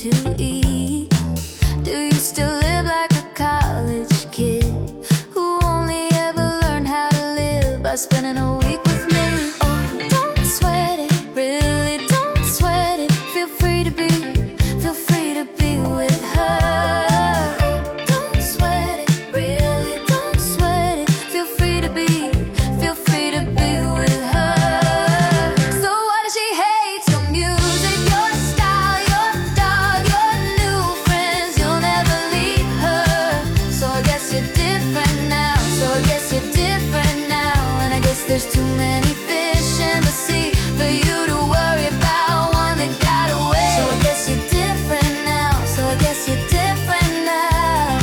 to eat? Do you still live like a college kid who only ever learned how to live by spending a week with me? Oh, don't sweat it, really don't sweat it. Feel free to be with her. Oh, don't sweat it, really don't sweat it. Feel free to be with her. So why does she hate your music, your style, your dog, your new friends? You'll never leave her. So I guess you're different now. So I guess you're different now. And I guess there's too many fish in the sea for you to worry about one that got away. So I guess you're different now. So I guess you're different now.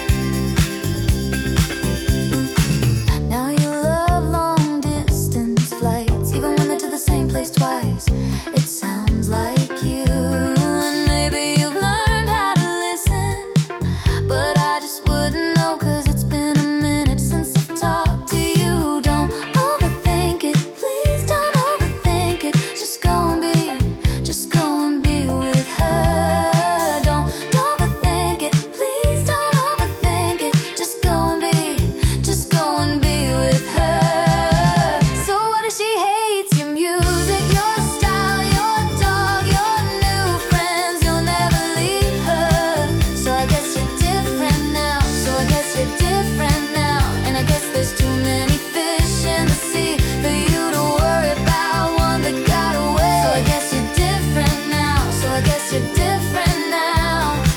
Now you love long distance flights, even when they're to the same place twice. It sounds like you. And maybe you've learned how to listen, but I just wouldn't know, 'cause it's been a minute since I've talked to you. Don't overthink it, please don't overthink it. Just go and be with her. Don't overthink it, please don't overthink it. Just go and be with her. So what if she hates your music, your style, your dog, your new friends? You'll never leave her. So I guess you're different now. So I guess you're different now. And I guess there's too many fish in the sea for you to worry about one that got away. So I guess you're different now. So I guess you're different now.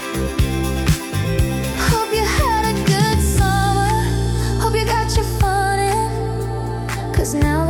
Hope you had a good summer. Hope you got your fun in, 'cause now